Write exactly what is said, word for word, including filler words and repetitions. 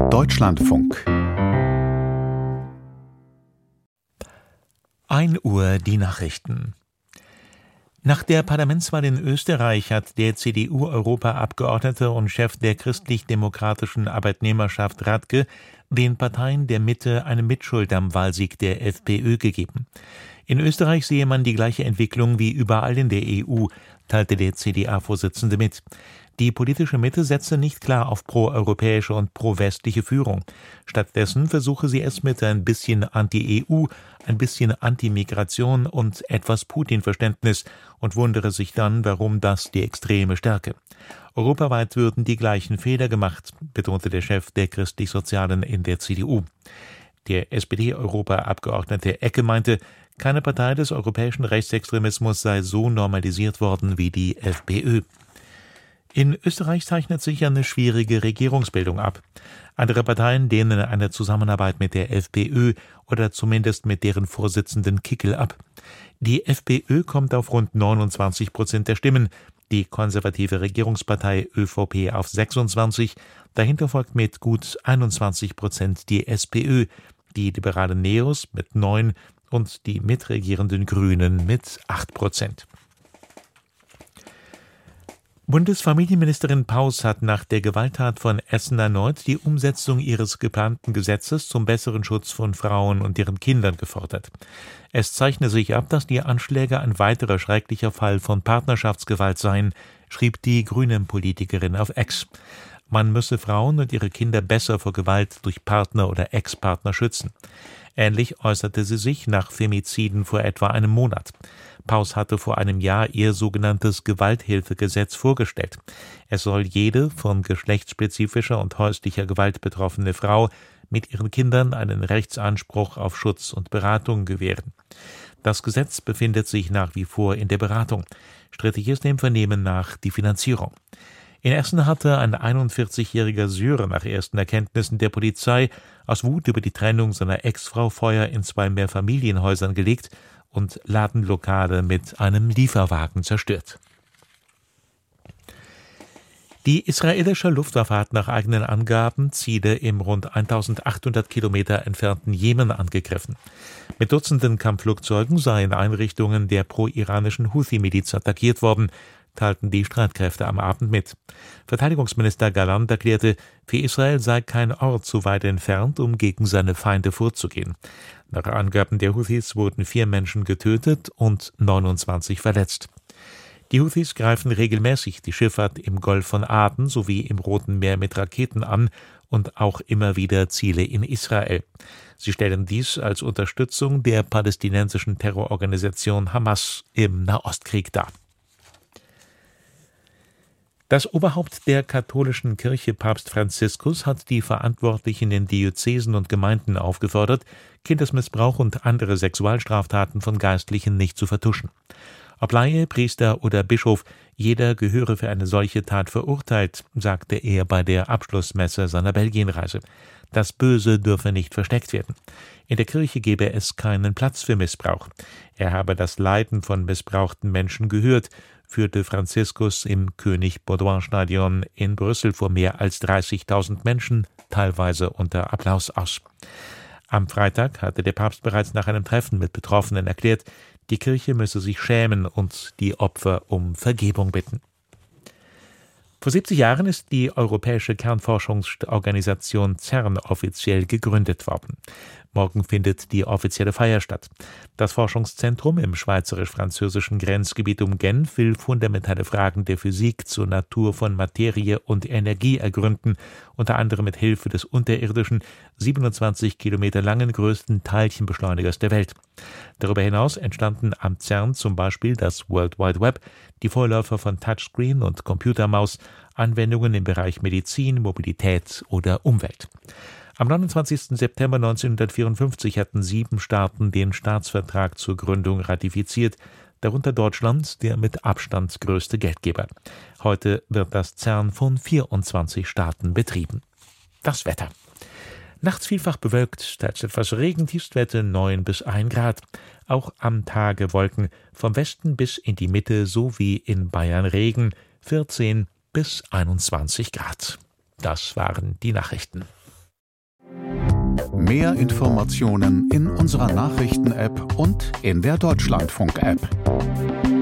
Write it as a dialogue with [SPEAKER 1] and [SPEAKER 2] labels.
[SPEAKER 1] Deutschlandfunk.
[SPEAKER 2] ein Uhr die Nachrichten. Nach der Parlamentswahl in Österreich hat der C D U-Europaabgeordnete und Chef der christlich-demokratischen Arbeitnehmerschaft Radke den Parteien der Mitte eine Mitschuld am Wahlsieg der FPÖ gegeben. In Österreich sehe man die gleiche Entwicklung wie überall in der E U, teilte der C D A-Vorsitzende mit. Die politische Mitte setze nicht klar auf proeuropäische und pro-westliche Führung. Stattdessen versuche sie es mit ein bisschen Anti-E U, ein bisschen Anti-Migration und etwas Putin-Verständnis und wundere sich dann, warum das die Extreme stärke. Europaweit würden die gleichen Fehler gemacht, betonte der Chef der Christlich-Sozialen in der C D U. Der S P D-Europaabgeordnete Ecke meinte, keine Partei des europäischen Rechtsextremismus sei so normalisiert worden wie die FPÖ. In Österreich zeichnet sich eine schwierige Regierungsbildung ab. Andere Parteien lehnen eine Zusammenarbeit mit der FPÖ oder zumindest mit deren Vorsitzenden Kickl ab. Die FPÖ kommt auf rund neunundzwanzig Prozent der Stimmen, die konservative Regierungspartei ÖVP auf sechsundzwanzig, dahinter folgt mit gut einundzwanzig Prozent die SPÖ, die liberalen Neos mit neun und die mitregierenden Grünen mit acht Prozent. Bundesfamilienministerin Paus hat nach der Gewalttat von Essen erneut die Umsetzung ihres geplanten Gesetzes zum besseren Schutz von Frauen und ihren Kindern gefordert. Es zeichne sich ab, dass die Anschläge ein weiterer schrecklicher Fall von Partnerschaftsgewalt seien, schrieb die Grünen-Politikerin auf X. Man müsse Frauen und ihre Kinder besser vor Gewalt durch Partner oder Ex-Partner schützen. Ähnlich äußerte sie sich nach Femiziden vor etwa einem Monat. Paus hatte vor einem Jahr ihr sogenanntes Gewalthilfegesetz vorgestellt. Es soll jede von geschlechtsspezifischer und häuslicher Gewalt betroffene Frau mit ihren Kindern einen Rechtsanspruch auf Schutz und Beratung gewähren. Das Gesetz befindet sich nach wie vor in der Beratung. Strittig ist dem Vernehmen nach die Finanzierung. In Essen hatte ein einundvierzigjähriger Syrer nach ersten Erkenntnissen der Polizei aus Wut über die Trennung seiner Ex-Frau Feuer in zwei Mehrfamilienhäusern gelegt und Ladenlokale mit einem Lieferwagen zerstört. Die israelische Luftwaffe hat nach eigenen Angaben Ziele im rund eintausendachthundert Kilometer entfernten Jemen angegriffen. Mit Dutzenden Kampfflugzeugen seien Einrichtungen der pro-iranischen Houthi-Miliz attackiert worden, teilten die Streitkräfte am Abend mit. Verteidigungsminister Galland erklärte, für Israel sei kein Ort zu weit entfernt, um gegen seine Feinde vorzugehen. Nach Angaben der Houthis wurden vier Menschen getötet und neunundzwanzig verletzt. Die Houthis greifen regelmäßig die Schifffahrt im Golf von Aden sowie im Roten Meer mit Raketen an und auch immer wieder Ziele in Israel. Sie stellen dies als Unterstützung der palästinensischen Terrororganisation Hamas im Nahostkrieg dar. Das Oberhaupt der katholischen Kirche, Papst Franziskus, hat die Verantwortlichen in Diözesen und Gemeinden aufgefordert, Kindesmissbrauch und andere Sexualstraftaten von Geistlichen nicht zu vertuschen. Ob Laie, Priester oder Bischof, jeder gehöre für eine solche Tat verurteilt, sagte er bei der Abschlussmesse seiner Belgienreise. Das Böse dürfe nicht versteckt werden. In der Kirche gebe es keinen Platz für Missbrauch. Er habe das Leiden von missbrauchten Menschen gehört, führte Franziskus im König-Baudouin-Stadion in Brüssel vor mehr als dreißigtausend Menschen, teilweise unter Applaus aus. Am Freitag hatte der Papst bereits nach einem Treffen mit Betroffenen erklärt, die Kirche müsse sich schämen und die Opfer um Vergebung bitten. Vor siebzig Jahren ist die Europäische Kernforschungsorganisation CERN offiziell gegründet worden. Morgen findet die offizielle Feier statt. Das Forschungszentrum im schweizerisch-französischen Grenzgebiet um Genf will fundamentale Fragen der Physik zur Natur von Materie und Energie ergründen, unter anderem mit Hilfe des unterirdischen, siebenundzwanzig Kilometer langen größten Teilchenbeschleunigers der Welt. Darüber hinaus entstanden am CERN zum Beispiel das World Wide Web, die Vorläufer von Touchscreen und Computermaus, Anwendungen im Bereich Medizin, Mobilität oder Umwelt. Am neunundzwanzigsten September neunzehnhundertvierundfünfzig hatten sieben Staaten den Staatsvertrag zur Gründung ratifiziert, darunter Deutschland, der mit Abstand größte Geldgeber. Heute wird das CERN von vierundzwanzig Staaten betrieben. Das Wetter. Nachts vielfach bewölkt, teils etwas Regen, Tiefstwerte neun bis ein Grad. Auch am Tage Wolken, vom Westen bis in die Mitte sowie in Bayern Regen, vierzehn bis einundzwanzig Grad. Das waren die Nachrichten.
[SPEAKER 1] Mehr Informationen in unserer Nachrichten-App und in der Deutschlandfunk-App.